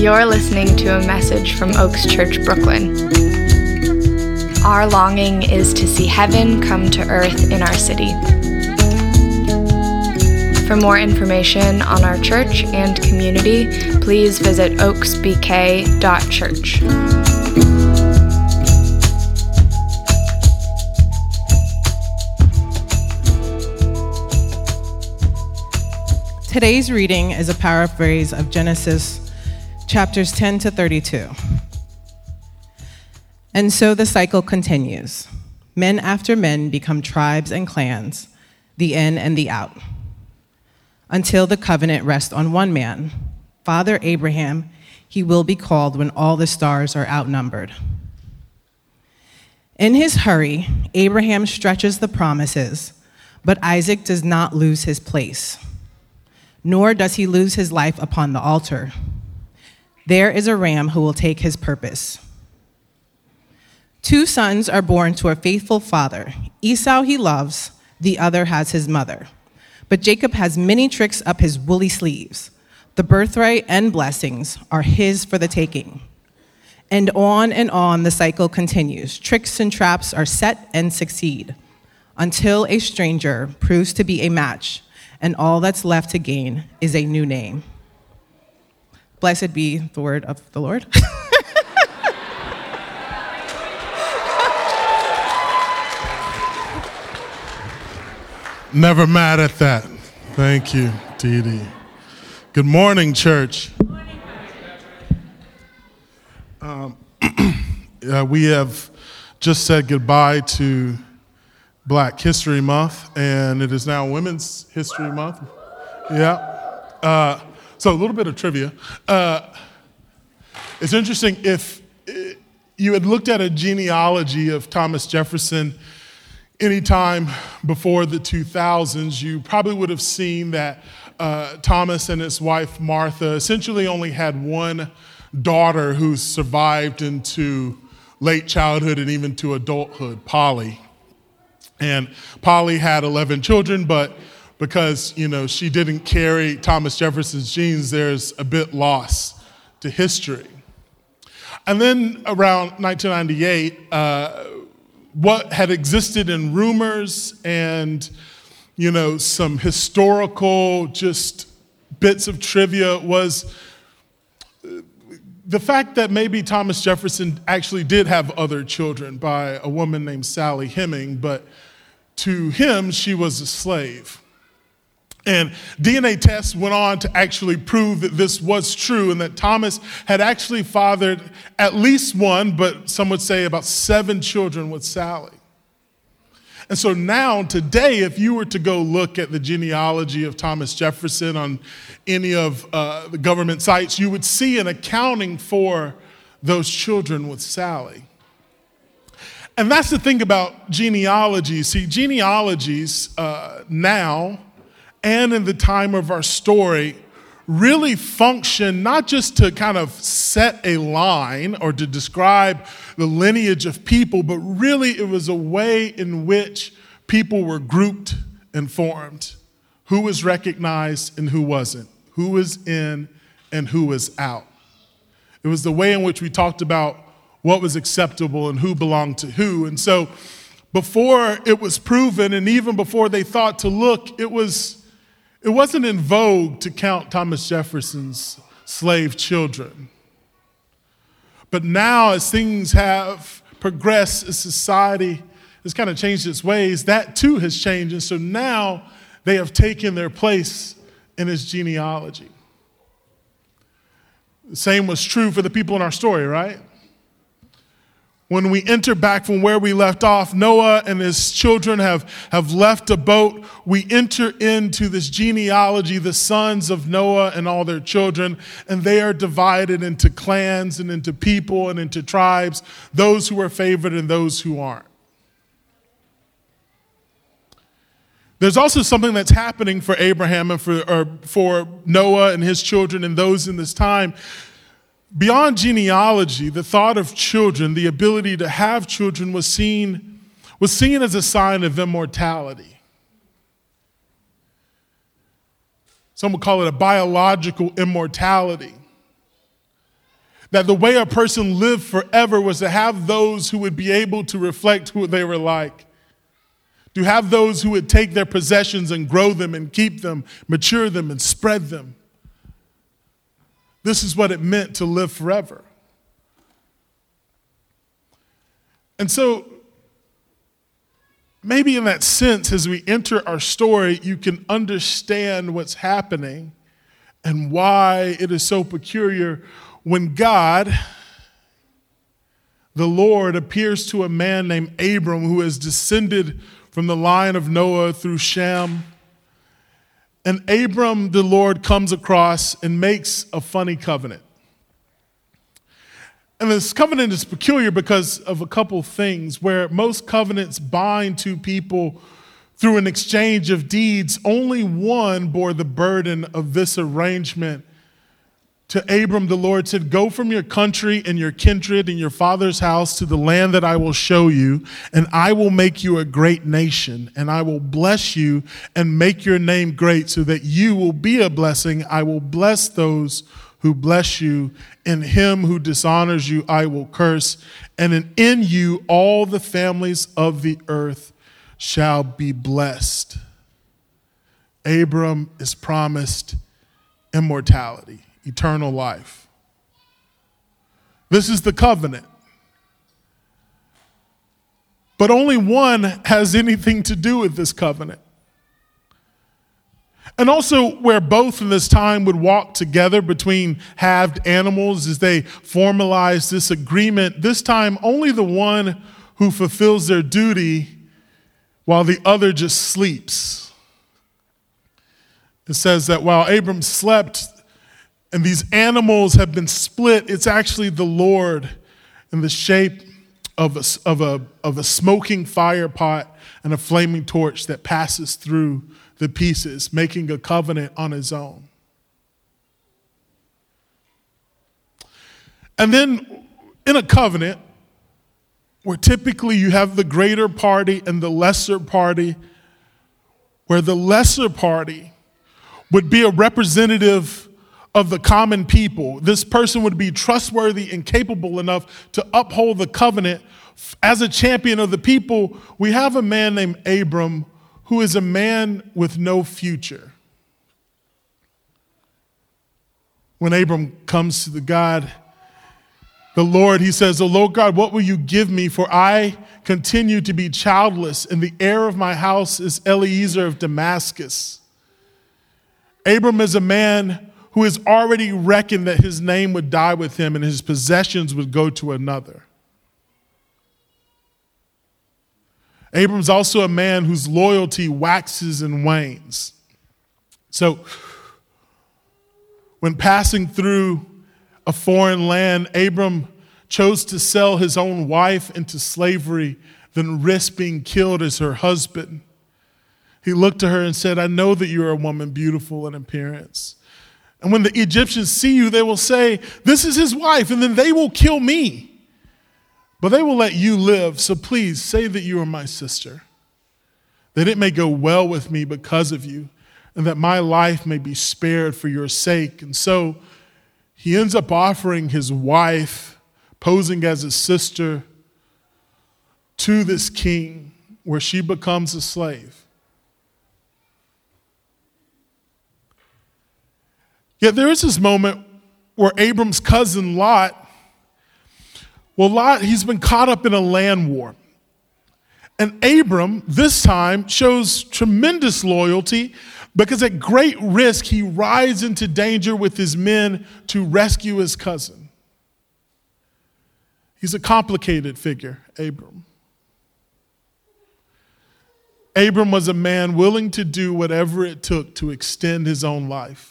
You're listening to a message from Oaks Church, Brooklyn. Our longing is to see heaven come to earth in our city. For more information on our church and community, please visit oaksbk.church. Today's reading is a paraphrase of Genesis chapters 10 to 32. And so the cycle continues. Men after men become tribes and clans, the in and the out, until the covenant rests on one man, Father Abraham. He will be called when all the stars are outnumbered. In his hurry, Abraham stretches the promises, but Isaac does not lose his place, nor does he lose his life upon the altar. There is a ram who will take his purpose. 2 sons are born to a faithful father. Esau he loves, the other has his mother. But Jacob has many tricks up his woolly sleeves. The birthright and blessings are his for the taking. And on the cycle continues. Tricks and traps are set and succeed until a stranger proves to be a match, and all that's left to gain is a new name. Blessed be the word of the Lord. Never mad at that. Thank you, Dee Dee. Good morning, church. We have just said goodbye to Black History Month, and it is now Women's History Month. Yeah. So a little bit of trivia. It's interesting, if you had looked at a genealogy of Thomas Jefferson anytime before the 2000s, you probably would have seen that Thomas and his wife Martha essentially only had one daughter who survived into late childhood and even to adulthood, Polly. And Polly had 11 children, but because, she didn't carry Thomas Jefferson's genes, there's a bit lost to history. And then around 1998, what had existed in rumors and, some historical just bits of trivia was the fact that maybe Thomas Jefferson actually did have other children by a woman named Sally Heming, but to him, she was a slave. And DNA tests went on to actually prove that this was true and that Thomas had actually fathered at least one, but some would say about 7 children with Sally. And so now, today, if you were to go look at the genealogy of Thomas Jefferson on any of the government sites, you would see an accounting for those children with Sally. And that's the thing about genealogies. See, genealogies now and in the time of our story really function not just to kind of set a line or to describe the lineage of people, but really it was a way in which people were grouped and formed. Who was recognized and who wasn't. Who was in and who was out. It was the way in which we talked about what was acceptable and who belonged to who. And so before it was proven, and even before they thought to look, it wasn't in vogue to count Thomas Jefferson's slave children. But now, as things have progressed, as society has kind of changed its ways, that too has changed. And so now they have taken their place in his genealogy. The same was true for the people in our story, right? When we enter back from where we left off, Noah and his children have left a boat. We enter into this genealogy, the sons of Noah and all their children, and they are divided into clans and into people and into tribes, those who are favored and those who aren't. There's also something that's happening for Abraham and for Noah and his children and those in this time. Beyond genealogy, the thought of children, the ability to have children was seen as a sign of immortality. Some would call it a biological immortality. that the way a person lived forever was to have those who would be able to reflect who they were like, to have those who would take their possessions and grow them and keep them, mature them and spread them. This is what it meant to live forever. And so, maybe in that sense, as we enter our story, you can understand what's happening and why it is so peculiar when God, the Lord, appears to a man named Abram who has descended from the line of Noah through Shem. And Abram, the Lord, comes across and makes a funny covenant. And this covenant is peculiar because of a couple things. Where most covenants bind two people through an exchange of deeds, only one bore the burden of this arrangement. To Abram, the Lord said, "Go from your country and your kindred and your father's house to the land that I will show you, and I will make you a great nation, and I will bless you and make your name great so that you will be a blessing. I will bless those who bless you, and him who dishonors you I will curse, and in you all the families of the earth shall be blessed." Abram is promised immortality, eternal life. This is the covenant. But only one has anything to do with this covenant. And also where both in this time would walk together between halved animals as they formalize this agreement, this time only the one who fulfills their duty while the other just sleeps. It says that while Abram slept and these animals have been split, it's actually the Lord in the shape of a smoking fire pot and a flaming torch that passes through the pieces, making a covenant on his own. And then in a covenant, where typically you have the greater party and the lesser party, where the lesser party would be a representative of the common people. This person would be trustworthy and capable enough to uphold the covenant as a champion of the people. We have a man named Abram who is a man with no future. When Abram comes to the Lord, he says, "O Lord God, what will you give me? For I continue to be childless, and the heir of my house is Eliezer of Damascus." Abram is a man who has already reckoned that his name would die with him and his possessions would go to another. Abram's also a man whose loyalty waxes and wanes. So, when passing through a foreign land, Abram chose to sell his own wife into slavery than risk being killed as her husband. He looked to her and said, "I know that you are a woman beautiful in appearance. And when the Egyptians see you, they will say, 'This is his wife,' and then they will kill me. But they will let you live, so please say that you are my sister, that it may go well with me because of you, and that my life may be spared for your sake." And so he ends up offering his wife, posing as his sister, to this king, where she becomes a slave. Yet there is this moment where Abram's cousin Lot, he's been caught up in a land war. And Abram, this time, shows tremendous loyalty because at great risk, he rides into danger with his men to rescue his cousin. He's a complicated figure, Abram. Abram was a man willing to do whatever it took to extend his own life.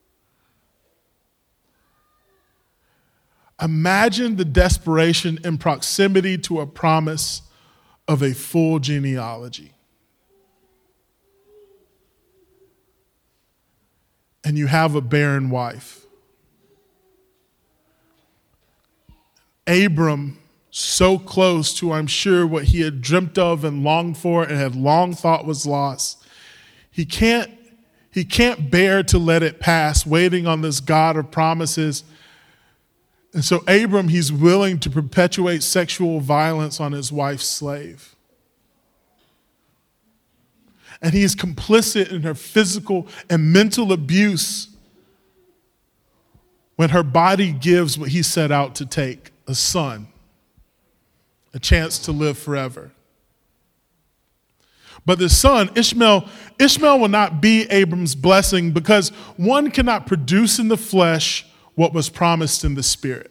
Imagine the desperation in proximity to a promise of a full genealogy. And you have a barren wife. Abram, so close to, I'm sure, what he had dreamt of and longed for and had long thought was lost. He can't bear to let it pass, waiting on this God of promises. And so Abram, he's willing to perpetuate sexual violence on his wife's slave. And he is complicit in her physical and mental abuse when her body gives what he set out to take, a son, a chance to live forever. But the son, Ishmael will not be Abram's blessing because one cannot produce in the flesh what was promised in the spirit.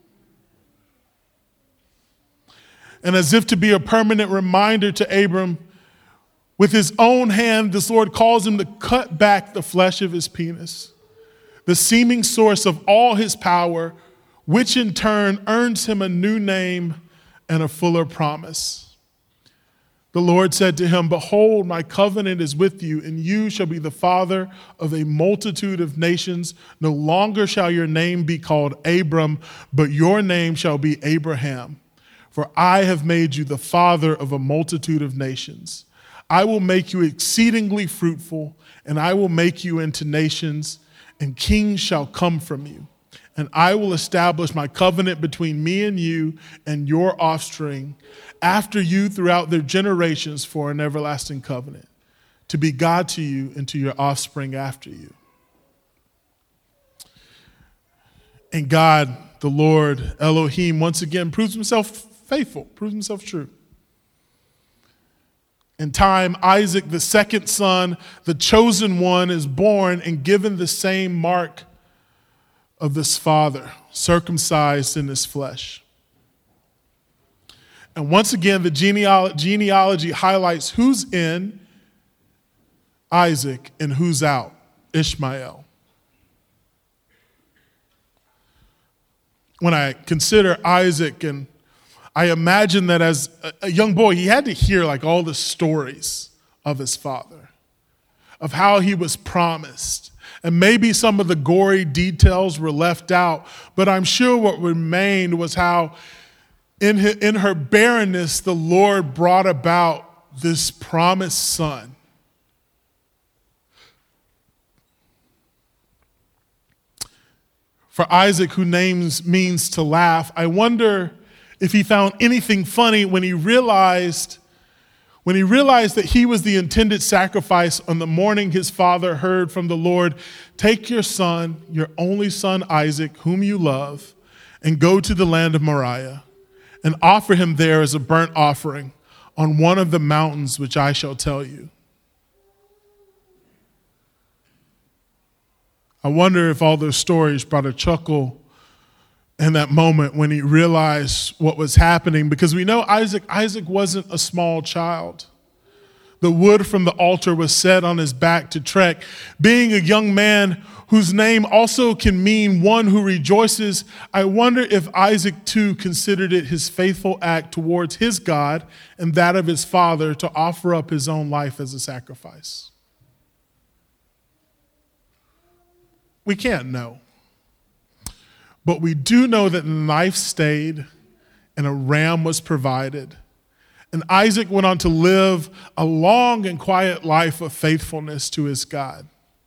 And as if to be a permanent reminder to Abram, with his own hand, this Lord calls him to cut back the flesh of his penis, the seeming source of all his power, which in turn earns him a new name and a fuller promise. The Lord said to him, "Behold, my covenant is with you, and you shall be the father of a multitude of nations. No longer shall your name be called Abram, but your name shall be Abraham. For I have made you the father of a multitude of nations. I will make you exceedingly fruitful, and I will make you into nations, and kings shall come from you. And I will establish my covenant between me and you and your offspring after you throughout their generations for an everlasting covenant, to be God to you and to your offspring after you." And God, the Lord, Elohim, once again proves himself faithful, proves himself true. In time, Isaac, the second son, the chosen one, is born and given the same mark of this father, circumcised in his flesh. And once again, the genealogy highlights who's in Isaac and who's out, Ishmael. When I consider Isaac, and I imagine that as a young boy, he had to hear like all the stories of his father, of how he was promised. And maybe some of the gory details were left out, but I'm sure what remained was how in her barrenness, the Lord brought about this promised son. For Isaac, who names means to laugh, I wonder if he found anything funny when he realized that he was the intended sacrifice on the morning his father heard from the Lord, "Take your son, your only son Isaac, whom you love, and go to the land of Moriah, and offer him there as a burnt offering on one of the mountains which I shall tell you." I wonder if all those stories brought a chuckle in that moment when he realized what was happening, because we know Isaac wasn't a small child. The wood from the altar was set on his back to trek. Being a young man whose name also can mean one who rejoices, I wonder if Isaac too considered it his faithful act towards his God and that of his father to offer up his own life as a sacrifice. We can't know. But we do know that the knife stayed and a ram was provided. And Isaac went on to live a long and quiet life of faithfulness to his God.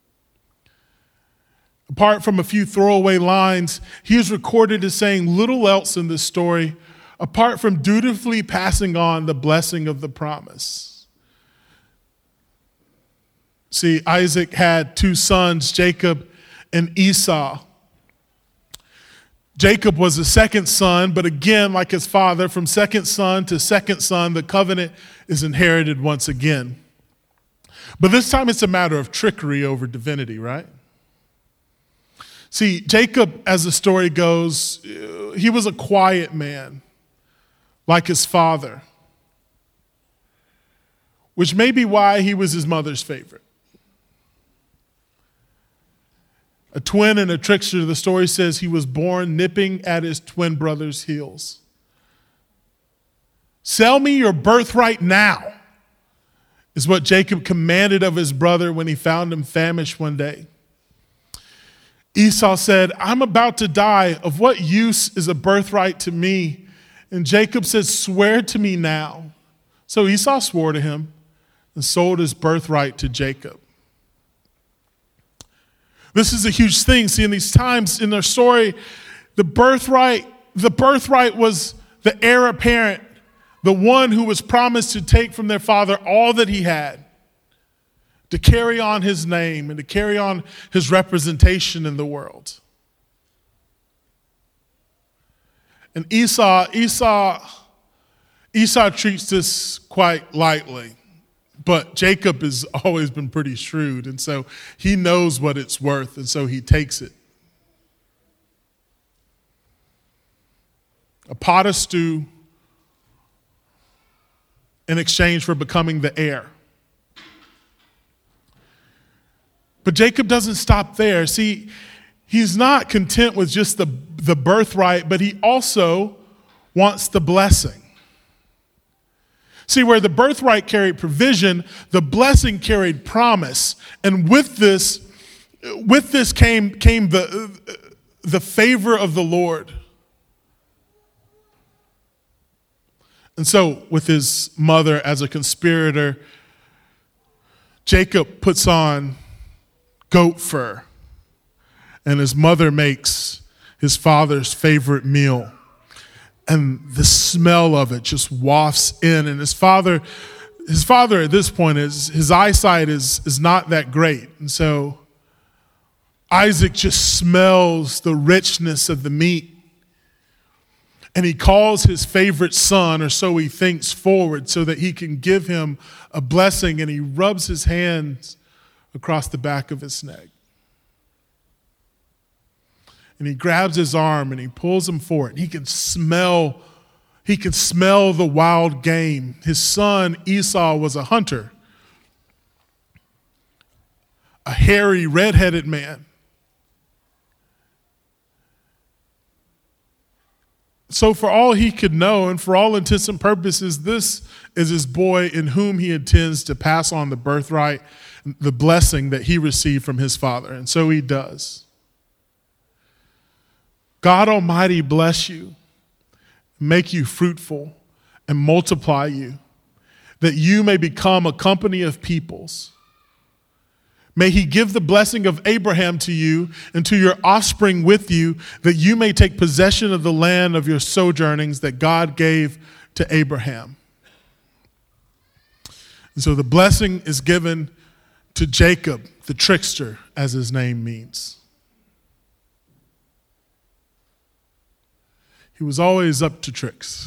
Apart from a few throwaway lines, he is recorded as saying little else in this story, apart from dutifully passing on the blessing of the promise. See, Isaac had two sons, Jacob and Esau. Jacob was the second son, but again, like his father, from second son to second son, the covenant is inherited once again. But this time it's a matter of trickery over divinity, right? See, Jacob, as the story goes, he was a quiet man, like his father, which may be why he was his mother's favorite. A twin and a trickster, the story says he was born nipping at his twin brother's heels. "Sell me your birthright now," is what Jacob commanded of his brother when he found him famished one day. Esau said, "I'm about to die. Of what use is a birthright to me?" And Jacob said, "Swear to me now." So Esau swore to him and sold his birthright to Jacob. This is a huge thing. See, in these times in their story, The birthright was the heir apparent, the one who was promised to take from their father all that he had, to carry on his name and to carry on his representation in the world. And Esau treats this quite lightly, but Jacob has always been pretty shrewd, and so he knows what it's worth, and so he takes it. A pot of stew in exchange for becoming the heir. But Jacob doesn't stop there. See, he's not content with just the birthright, but he also wants the blessing. See, where the birthright carried provision, the blessing carried promise. And with this came the favor of the Lord. And so, with his mother as a conspirator, Jacob puts on goat fur, and his mother makes his father's favorite meal. And the smell of it just wafts in. And his father at this point, his eyesight is not that great. And so Isaac just smells the richness of the meat. And he calls his favorite son, or so he thinks, forward so that he can give him a blessing. And he rubs his hands across the back of his neck. And he grabs his arm and he pulls him forward. And he can smell the wild game. His son Esau was a hunter, a hairy, red-headed man. So for all he could know, and for all intents and purposes, this is his boy in whom he intends to pass on the birthright, the blessing that he received from his father. And so he does. God Almighty bless you, make you fruitful, and multiply you, that you may become a company of peoples. May he give the blessing of Abraham to you and to your offspring with you, that you may take possession of the land of your sojournings that God gave to Abraham. And so the blessing is given to Jacob, the trickster, as his name means. He was always up to tricks.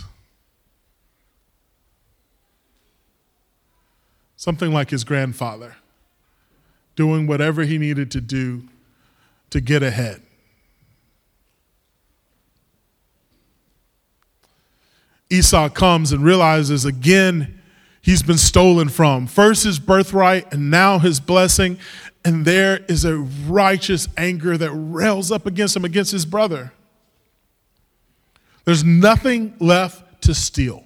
Something like his grandfather, doing whatever he needed to do to get ahead. Esau comes and realizes again he's been stolen from. First his birthright and now his blessing. And there is a righteous anger that rails up against him, against his brother. There's nothing left to steal.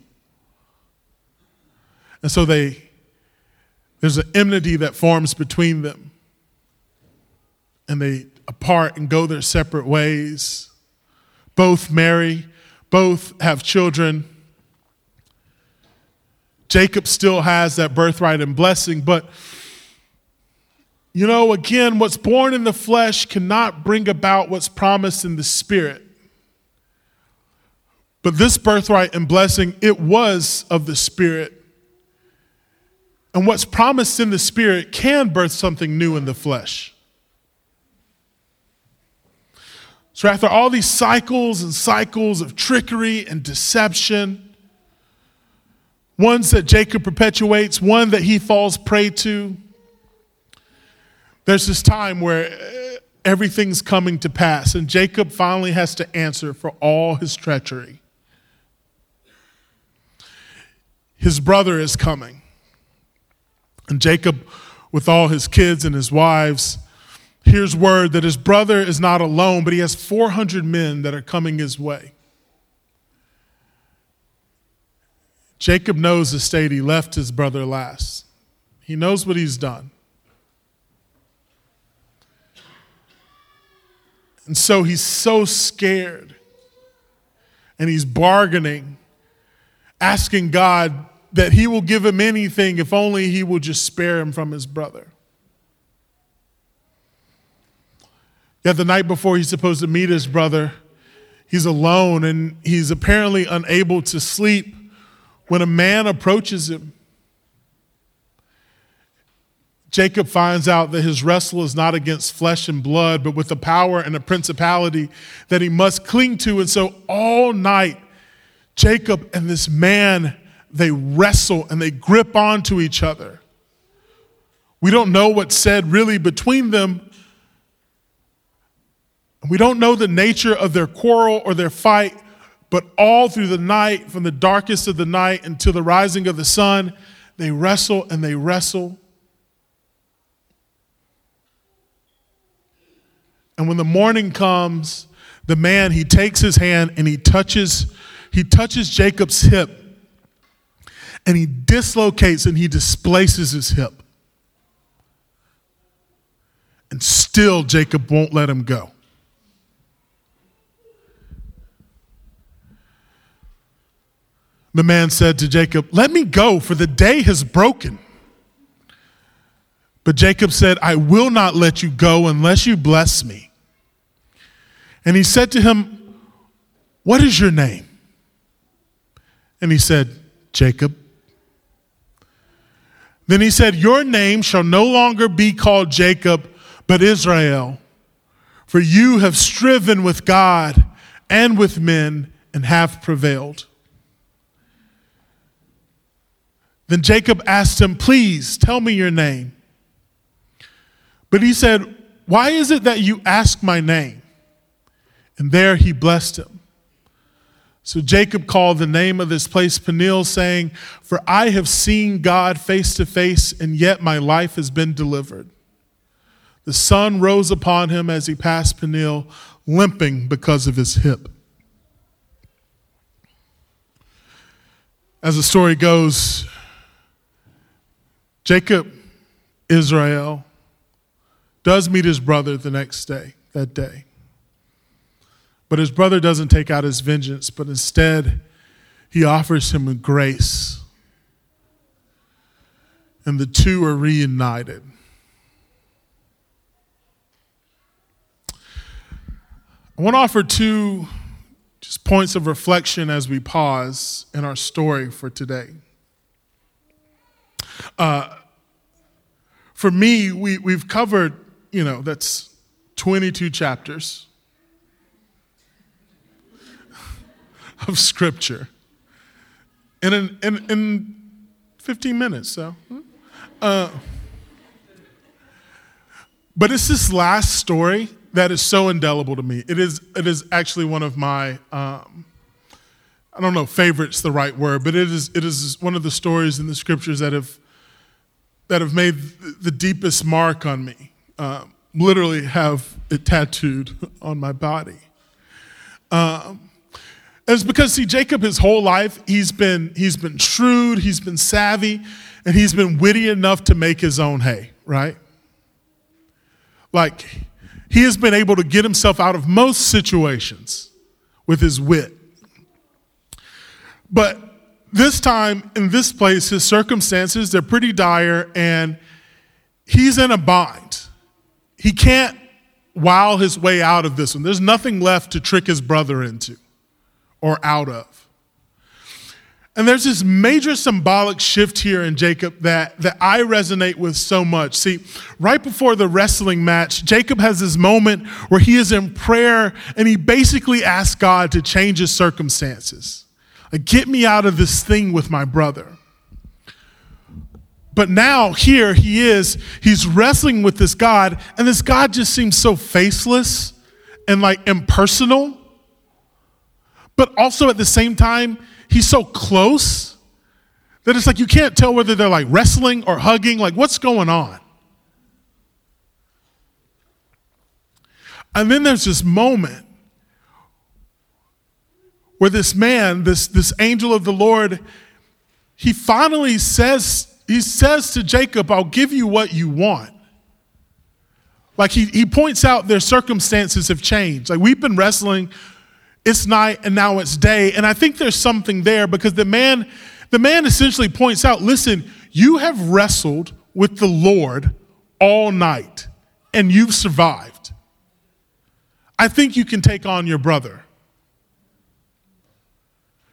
And so there's an enmity that forms between them. And they apart and go their separate ways. Both marry, both have children. Jacob still has that birthright and blessing, but again, what's born in the flesh cannot bring about what's promised in the spirit. But this birthright and blessing, it was of the spirit. And what's promised in the spirit can birth something new in the flesh. So after all these cycles and cycles of trickery and deception, ones that Jacob perpetuates, one that he falls prey to, there's this time where everything's coming to pass, and Jacob finally has to answer for all his treachery. His brother is coming. And Jacob, with all his kids and his wives, hears word that his brother is not alone, but he has 400 men that are coming his way. Jacob knows the state he left his brother last. He knows what he's done. And so he's so scared. And he's bargaining, asking God that he will give him anything if only he will just spare him from his brother. Yet the night before he's supposed to meet his brother, He's alone and he's apparently unable to sleep when a man approaches him. Jacob finds out that his wrestle is not against flesh and blood, but with the power and a principality that he must cling to. And so all night, Jacob and this man, they wrestle and they grip onto each other. We don't know what's said really between them. We don't know the nature of their quarrel or their fight, but all through the night, from the darkest of the night until the rising of the sun, they wrestle and they wrestle. And when the morning comes, the man, he takes his hand and he touches Jacob's hip, and he dislocates and he displaces his hip. And still Jacob won't let him go. The man said to Jacob, "Let me go, for the day has broken." But Jacob said, "I will not let you go unless you bless me." And he said to him, "What is your name?" And he said, "Jacob." Then he said, "Your name shall no longer be called Jacob, but Israel, for you have striven with God and with men and have prevailed." Then Jacob asked him, "Please tell me your name." But he said, "Why is it that you ask my name?" And there he blessed him. So Jacob called the name of this place Peniel, saying, "For I have seen God face to face, and yet my life has been delivered." The sun rose upon him as he passed Peniel, limping because of his hip. As the story goes, Jacob, Israel, does meet his brother that day. But his brother doesn't take out his vengeance, but instead he offers him a grace. And the two are reunited. I want to offer two just points of reflection as we pause in our story for today. For me, we've covered, that's 22 chapters of Scripture in 15 minutes. So, but it's this last story that is so indelible to me. It is actually one of my I don't know if favorite's the right word, but it is one of the stories in the Scriptures that have made the deepest mark on me. Literally have it tattooed on my body. It's because, see, Jacob, his whole life, he's been shrewd, he's been savvy, and he's been witty enough to make his own hay, right? Like, he has been able to get himself out of most situations with his wit. But this time, in this place, his circumstances, they're pretty dire, and he's in a bind. He can't wile his way out of this one. There's nothing left to trick his brother into or out of. And there's this major symbolic shift here in Jacob that I resonate with so much. See, right before the wrestling match, Jacob has this moment where he is in prayer and he basically asks God to change his circumstances. Like, get me out of this thing with my brother. But now here he's wrestling with this God, and this God just seems so faceless and like impersonal. But also at the same time, he's so close that it's like you can't tell whether they're like wrestling or hugging, like what's going on? And then there's this moment where this man, this angel of the Lord, he finally says to Jacob, "I'll give you what you want." Like he points out their circumstances have changed. Like, we've been wrestling, it's night and now it's day. And I think there's something there because the man essentially points out, listen, you have wrestled with the Lord all night and you've survived. I think you can take on your brother.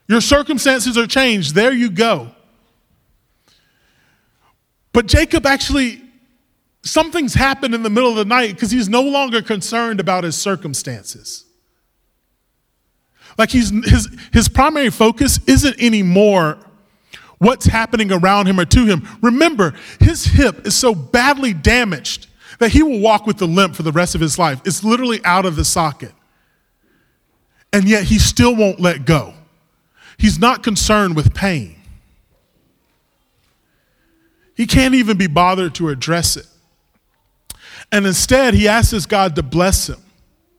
Your circumstances are changed. There you go. But Jacob actually, something's happened in the middle of the night because he's no longer concerned about his circumstances. Like his primary focus isn't anymore what's happening around him or to him. Remember, his hip is so badly damaged that he will walk with a limp for the rest of his life. It's literally out of the socket. And yet he still won't let go. He's not concerned with pain. He can't even be bothered to address it. And instead, he asks God to bless him.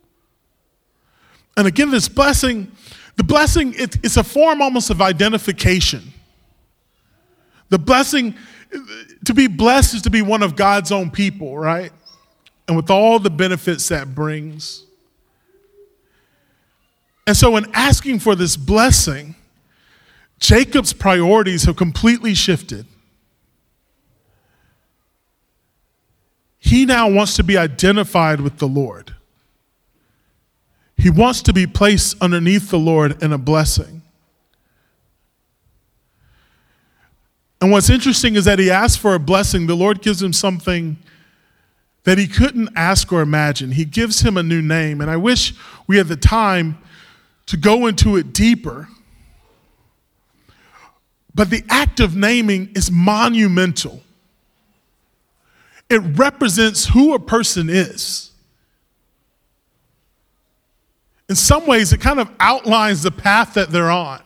And again, this blessing, the blessing, it's a form almost of identification. The blessing, to be blessed is to be one of God's own people, right? And with all the benefits that brings. And so in asking for this blessing, Jacob's priorities have completely shifted. He now wants to be identified with the Lord. He wants to be placed underneath the Lord in a blessing. And what's interesting is that he asks for a blessing. The Lord gives him something that he couldn't ask or imagine. He gives him a new name. And I wish we had the time to go into it deeper. But the act of naming is monumental. It represents who a person is. In some ways, it kind of outlines the path that they're on.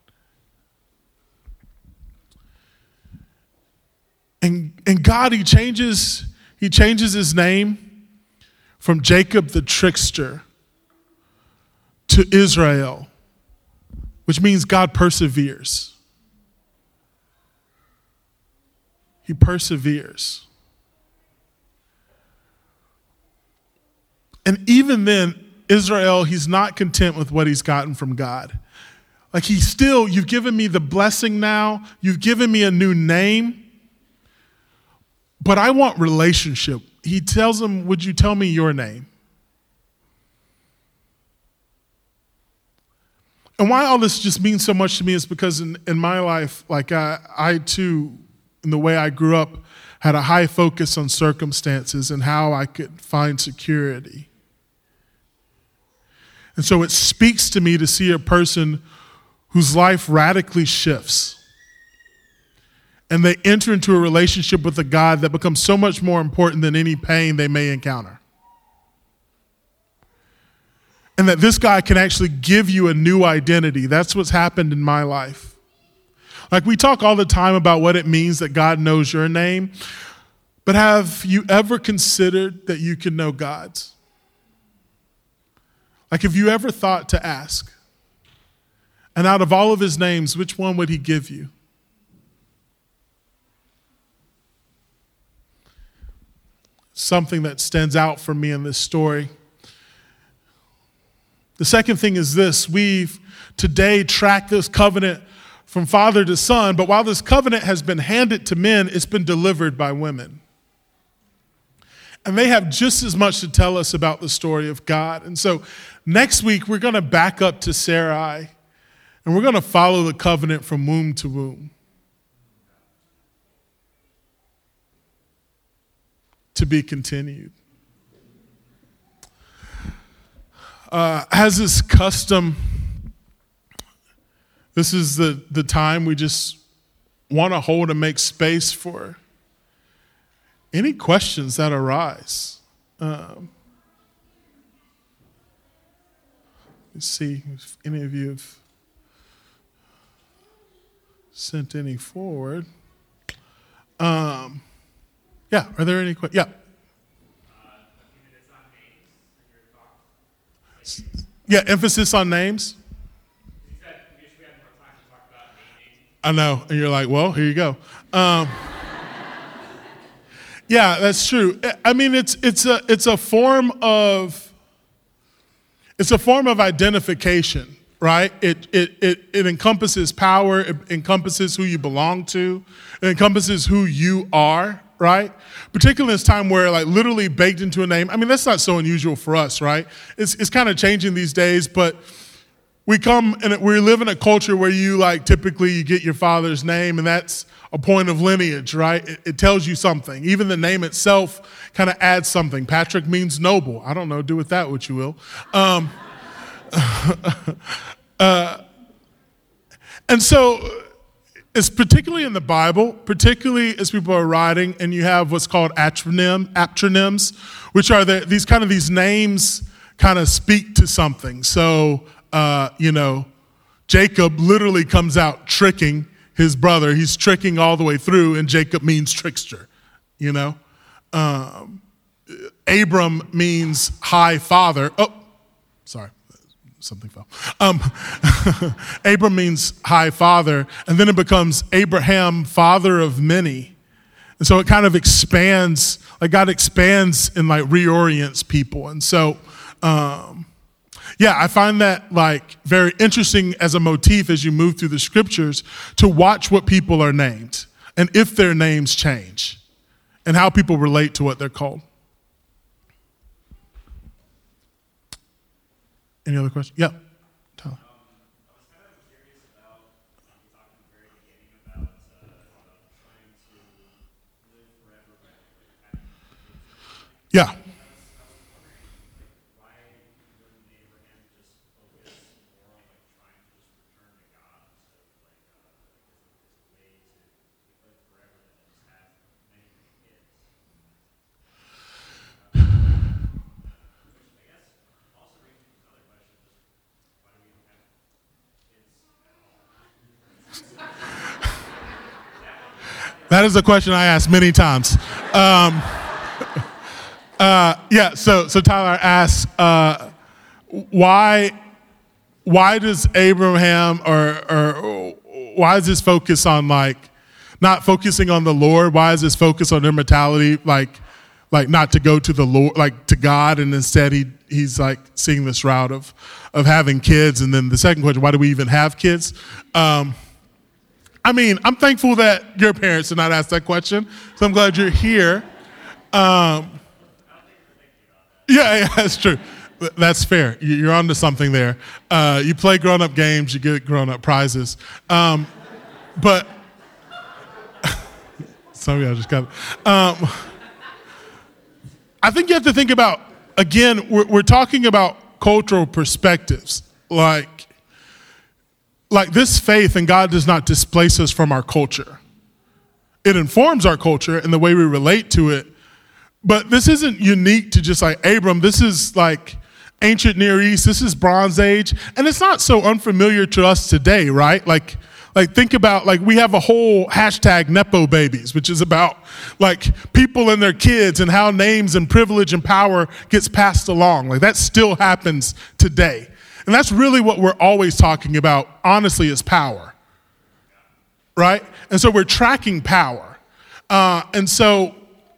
And God, he changes his name from Jacob the trickster to Israel, which means God perseveres. He perseveres. And even then, Israel, he's not content with what he's gotten from God. Like you've given me the blessing now, you've given me a new name, but I want relationship. He tells him, would you tell me your name? And why all this just means so much to me is because in my life, like I too, in the way I grew up, had a high focus on circumstances and how I could find security. And so it speaks to me to see a person whose life radically shifts. And they enter into a relationship with a God that becomes so much more important than any pain they may encounter. And that this guy can actually give you a new identity. That's what's happened in my life. Like we talk all the time about what it means that God knows your name, but have you ever considered that you can know God's? Like, have you ever thought to ask? And out of all of his names, which one would he give you? Something that stands out for me in this story. The second thing is this: we've today tracked this covenant from father to son, but while this covenant has been handed to men, it's been delivered by women. And they have just as much to tell us about the story of God. And so next week, we're going to back up to Sarai, and we're going to follow the covenant from womb to womb. To be continued. As is custom, this is the time we just want to hold and make space for any questions that arise. Let's see if any of you have sent any forward. Yeah, are there any questions? Yeah. Yeah, emphasis on names. You said we had more time to talk about naming. I know, and you're like, well, here you go. Yeah, that's true. I mean, it's a form of identification, right? It encompasses power. It encompasses who you belong to. It encompasses who you are, right? Particularly in this time where, like, literally baked into a name. I mean, that's not so unusual for us, right? It's kind of changing these days, but we live in a culture where you typically you get your father's name, and that's a point of lineage, right? It tells you something. Even the name itself kind of adds something. Patrick means noble. I don't know, do with that what you will. And so it's particularly in the Bible, particularly as people are writing, and you have what's called atronyms, which are these names kind of speak to something. So, Jacob literally comes out tricking his brother. He's tricking all the way through, and Jacob means trickster, Abram means high father. Oh, sorry. Something fell. Abram means high father, and then it becomes Abraham, father of many. And so it kind of expands, God expands and reorients people. And so, I find that very interesting as a motif as you move through the scriptures to watch what people are named and if their names change and how people relate to what they're called. Any other questions? Yeah, Tyler. I was kind of curious about, you talked in the very beginning about trying to live forever, but having kids. Yeah. I was wondering, why wouldn't Abraham just focus more on trying to just return to God instead of a way to live forever than just have many kids? Which I guess also brings me to another question: why do we even have kids at all? That is a question I asked many times. So Tyler asks, why does Abraham or why is this focus on not focusing on the Lord? Why is this focus on immortality, not to go to the Lord, to God, and instead he's seeing this route of having kids? And then the second question, why do we even have kids? I'm thankful that your parents did not ask that question, so I'm glad you're here. Yeah, that's true. That's fair. You're onto something there. You play grown-up games, you get grown-up prizes. But some of y'all just got it. I think you have to think about, again, we're talking about cultural perspectives. Like this faith in God does not displace us from our culture. It informs our culture and the way we relate to it. But this isn't unique to just Abram. This is ancient Near East. This is Bronze Age. And it's not so unfamiliar to us today, right? Think about, we have a whole hashtag Nepo Babies, which is about people and their kids and how names and privilege and power gets passed along. That still happens today. And that's really what we're always talking about, honestly, is power, right? And so we're tracking power. And so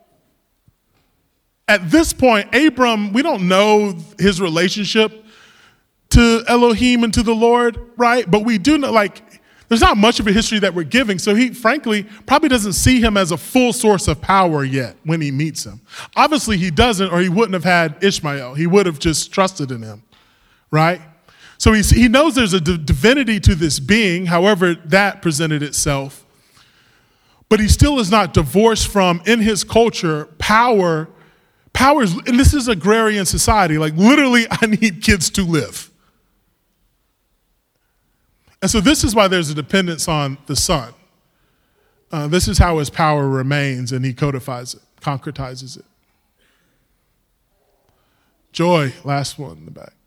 at this point, Abram, we don't know his relationship to Elohim and to the Lord, right? But we do know, there's not much of a history that we're giving, so he, frankly, probably doesn't see him as a full source of power yet when he meets him. Obviously, he doesn't, or he wouldn't have had Ishmael. He would have just trusted in him, right? So he knows there's a divinity to this being, however that presented itself. But he still is not divorced from, in his culture, power is, and this is agrarian society, literally I need kids to live. And so this is why there's a dependence on the son. This is how his power remains, and he codifies it, concretizes it. Joy, last one in the back.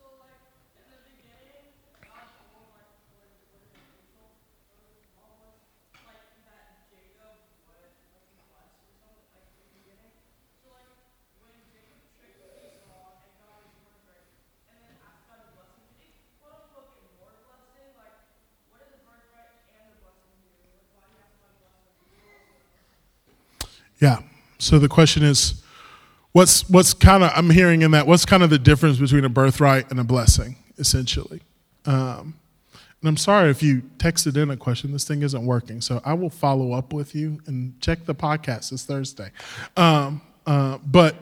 Yeah. So the question is, what's kind of, I'm hearing in that, what's kind of the difference between a birthright and a blessing, essentially? And I'm sorry if you texted in a question. This thing isn't working. So I will follow up with you and check the podcast. It's Thursday.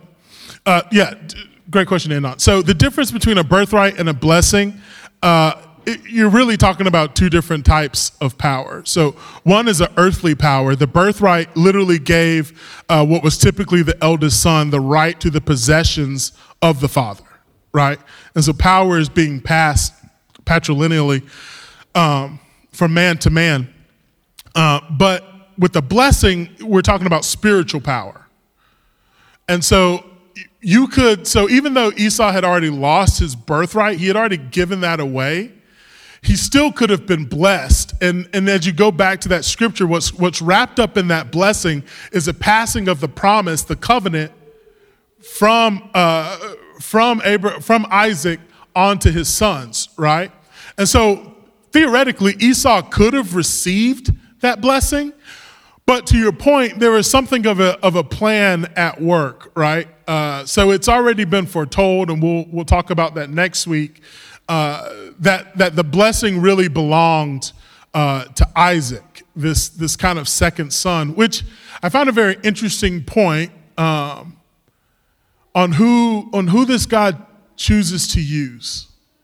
Great question to end on. So the difference between a birthright and a blessing, you're really talking about two different types of power. So one is an earthly power. The birthright literally gave what was typically the eldest son the right to the possessions of the father, right? And so power is being passed patrilineally from man to man. But with the blessing, we're talking about spiritual power. And so even though Esau had already lost his birthright, he had already given that away, he still could have been blessed. And as you go back to that scripture, what's wrapped up in that blessing is a passing of the promise, the covenant from Isaac onto his sons, right? And so theoretically, Esau could have received that blessing. But to your point, there is something of a plan at work, right? So it's already been foretold, and we'll talk about that next week, that the blessing really belonged to Isaac, this kind of second son, which I found a very interesting point on who this God chooses to use.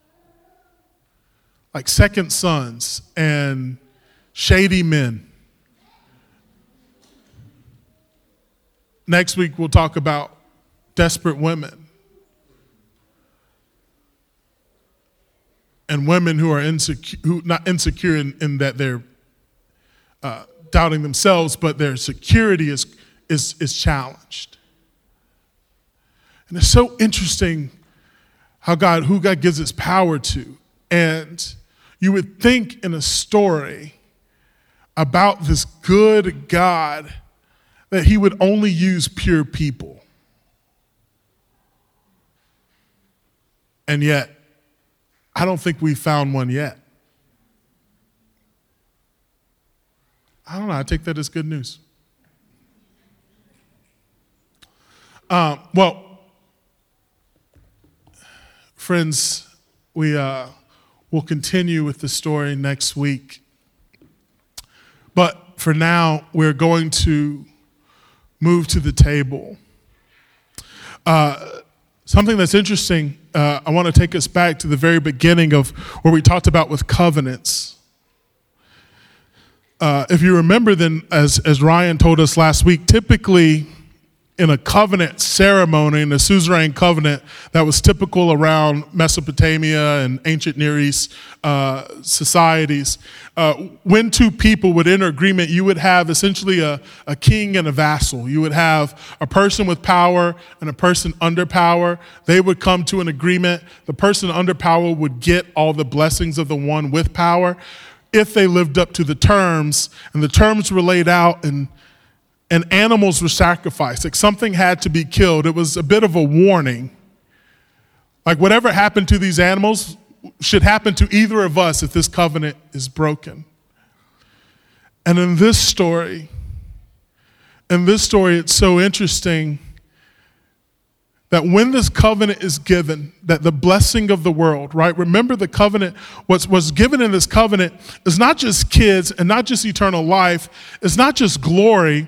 Like second sons and shady men. Next week, we'll talk about desperate women and women who are not insecure in that they're doubting themselves, but their security is challenged. And it's so interesting who God gives his power to. And you would think in a story about this good God that he would only use pure people. And yet, I don't think we've found one yet. I don't know, I take that as good news. Well, friends, we'll continue with the story next week. But for now, we're going to move to the table. Something that's interesting, I want to take us back to the very beginning of where we talked about with covenants. If you remember then, as Ryan told us last week, typically in a covenant ceremony, in a suzerain covenant that was typical around Mesopotamia and ancient Near East societies, when two people would enter agreement, you would have essentially a king and a vassal. You would have a person with power and a person under power. They would come to an agreement. The person under power would get all the blessings of the one with power if they lived up to the terms, and the terms were laid out, and animals were sacrificed. Like something had to be killed. It was a bit of a warning. Like whatever happened to these animals should happen to either of us if this covenant is broken. And in this story, it's so interesting that when this covenant is given, that the blessing of the world, right? Remember the covenant, what's given in this covenant is not just kids and not just eternal life. It's not just glory,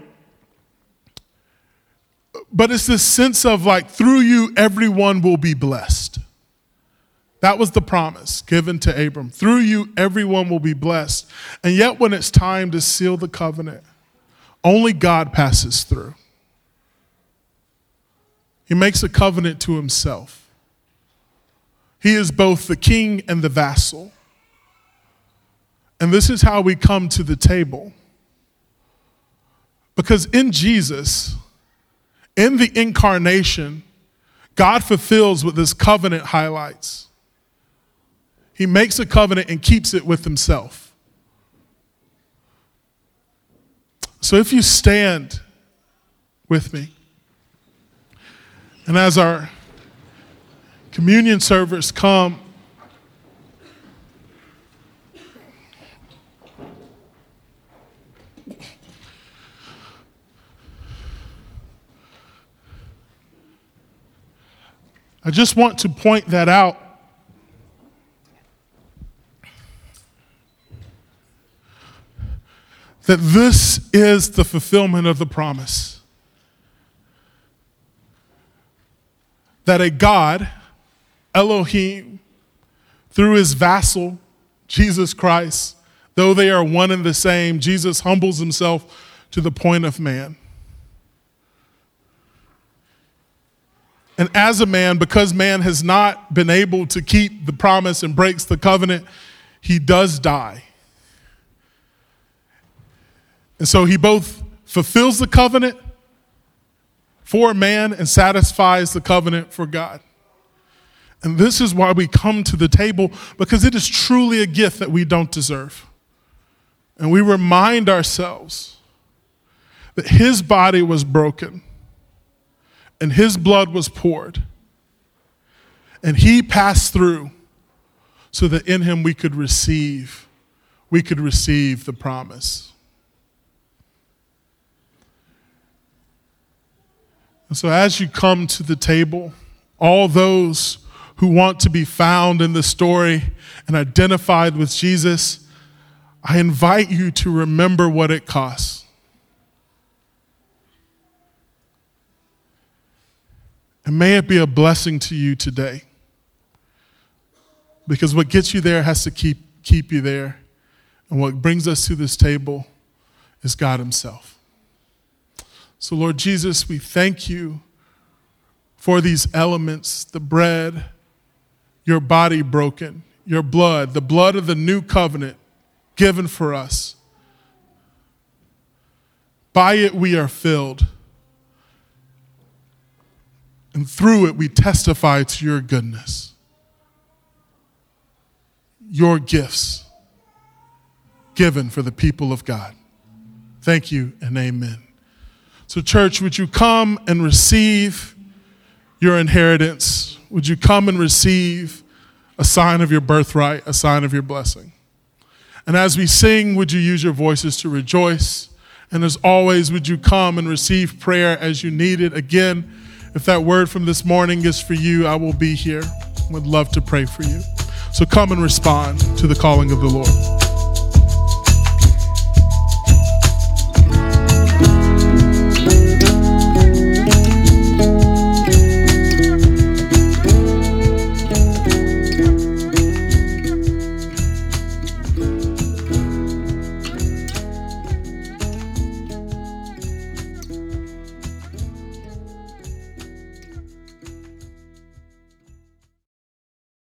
but it's this sense of like, through you, everyone will be blessed. That was the promise given to Abram. Through you, everyone will be blessed. And yet when it's time to seal the covenant, only God passes through. He makes a covenant to himself. He is both the king and the vassal. And this is how we come to the table. Because in Jesus, in the incarnation, God fulfills what this covenant highlights. He makes a covenant and keeps it with himself. So if you stand with me, and as our communion servers come, I just want to point that out. That this is the fulfillment of the promise. That a God, Elohim, through his vassal, Jesus Christ, though they are one and the same, Jesus humbles himself to the point of man. And as a man, because man has not been able to keep the promise and breaks the covenant, he does die. And so he both fulfills the covenant for man and satisfies the covenant for God. And this is why we come to the table, because it is truly a gift that we don't deserve. And we remind ourselves that his body was broken and his blood was poured, and he passed through so that in him we could receive the promise. And so as you come to the table, all those who want to be found in the story and identified with Jesus, I invite you to remember what it costs. And may it be a blessing to you today. Because what gets you there has to keep you there. And what brings us to this table is God himself. So Lord Jesus, we thank you for these elements, the bread, your body broken, your blood, the blood of the new covenant given for us. By it we are filled. And through it, we testify to your goodness, your gifts given for the people of God. Thank you and amen. So church, would you come and receive your inheritance? Would you come and receive a sign of your birthright, a sign of your blessing? And as we sing, would you use your voices to rejoice? And as always, would you come and receive prayer as you need it? Again, if that word from this morning is for you, I will be here. Would love to pray for you. So come and respond to the calling of the Lord.